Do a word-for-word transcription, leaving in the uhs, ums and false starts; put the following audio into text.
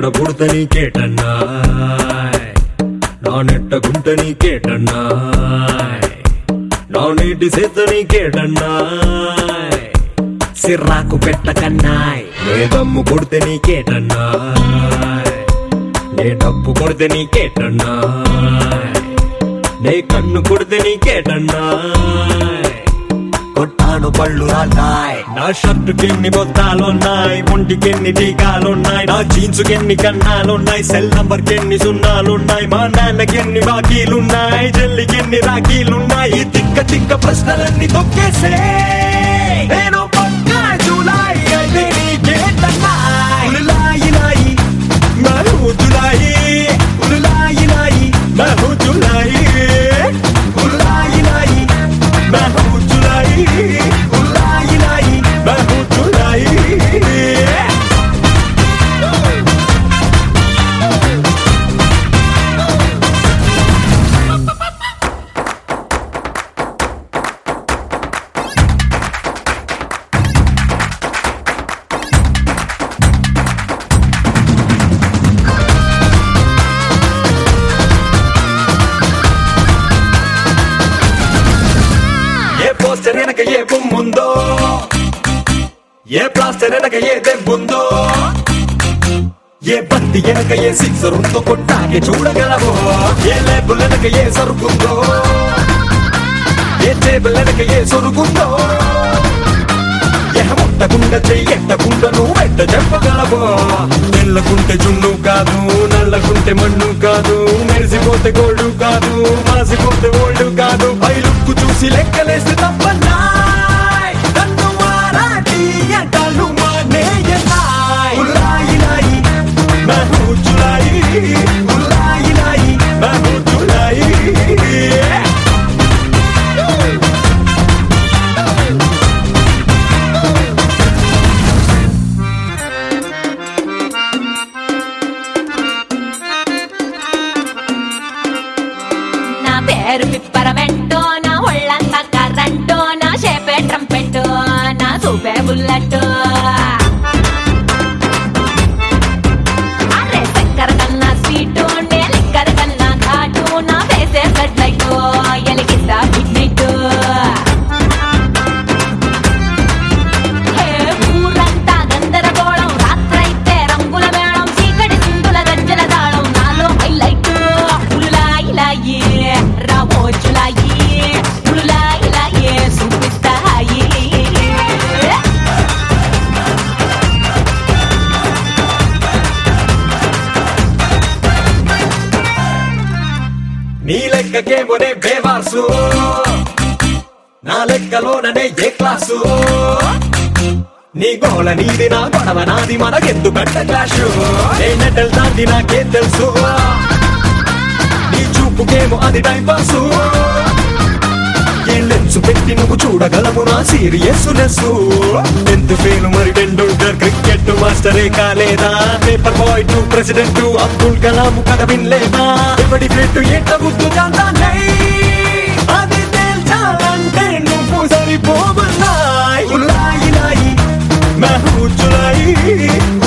ఎడ పుడత నీకేటన్నాయ్ నా నెట్ట గుంట నీకేటన్నాయ్ నా నీటి సేత నీకేటన్నాయ్ సిర్రాకు పెట్టకన్నాయ్ నే దమ్ము కొడితే నీకేటన్నాయ్ నే డబ్బు కొడితే నీకేటన్నాయ్ నే కన్ను కొడితే నీకేటన్నాయ్ కొట్టాను పళ్ళు రాల్తాయ్ నా షర్టుకెన్ని బొత్తాలున్నాయి ఒంటికెన్ని టీకాలున్నాయి నా జీన్సుకెన్ని కన్నాలున్నాయి సెల్ నంబర్ కెన్ని సున్నాలున్నాయి మా నాన్నకెన్ని బాకీలున్నాయి జల్లికెన్ని రాఖీలున్నాయి తిక్క తిక్క ప్రశ్నలన్నీ తొక్కేసే నేను పక్కా జూలాయి అయితే నీకేటన్నాయ్ ఉలులాయి లాయి మరూ జులాయి ఉలులాయి లాయి మరూ జులాయి ఉలులాయి లాయి మరూ జులాయి ఉలులాయి లాయి మరూ జులాయి పోస్టర్ వెనక ఏ బొమ్ముందో ఏ ప్లాస్టర్ వెనక ఏ దెబ్బుందో ఏ బంతి వెనక ఏ సిక్సర్ ఉందో కొట్టాకే చూడగలవో ఏ లేబుల్ వెనక ఏ సరుకుందో ఏ టేబుల్ వెనక ఏ సొరుగుందో ఏ ముట్టకుండా చెయ్యెట్టకుండా నువ్వు ఎట్ట చెప్పగలవో తెల్లకుంటే జున్ను కాదు నల్లకుంటే మన్ను కాదు మెరిసిపోతే గోల్డ్ కాదు మాసిపోతే ఓల్డ్ కాదు పై లుక్కు చూసి లెక్కలేసి తప్పన్నాయ్ నన్ను మారాటి ఎంటలు మానేయన్నాయ్ ఉల్లాయి లాయి మహూ జులాయి ఉల్లాయి లాయి మహూ జులాయి పేరు పిప్పరమెంటో నా ఒళ్ళంతా కర్రంటో నా షేపే ట్రంపెట్టో నా సూపే బుల్లెట్ అరే చక్కెర కన్నా స్వీటు నే లిక్కర్ కన్నా ఘాటు నా ఫేసే బ్లడ్ లైట్ ఎలిగిస్తా మిడ్ నైట్ ఊరంతా గందరగోళం రాత్రైతే రంగుల మేళం చీకటి సింధుల గజ్జల తాళం నాలో హైలైట్ ఉలులాయి లాయి రామోజులాయి ఉలులాయి లాయి చూపిస్తాయి నీ లెక్కకేమోనే బేవాసు నా లెక్కలోననే ఏ క్లాసు నీ గోల నీది నా గొడవ నాది మనకెందుకంట క్లాషు నేనెటల్ దాంది నాకే తెలుసు నీ చూపుకేమో అది టైం పాసు ఏ లెన్స్ పెట్టి నువ్వు చూడగలవు నా సీరియస్నెస్ టెన్త్ ఫెయిల్ మరి టెండూల్కర్ క్రికెట్ మాస్టరే కాలేదా paper boy to president Abdul Kalam కథ వినలేదా ఎవడి ఫ్రెండ్ ఎట్ట గుర్తు జాంతానై అది తేల్చాలంటే నువ్వు సరిపోవన్నాయ్ ఉల్లాయి లాయి మహూ జులాయి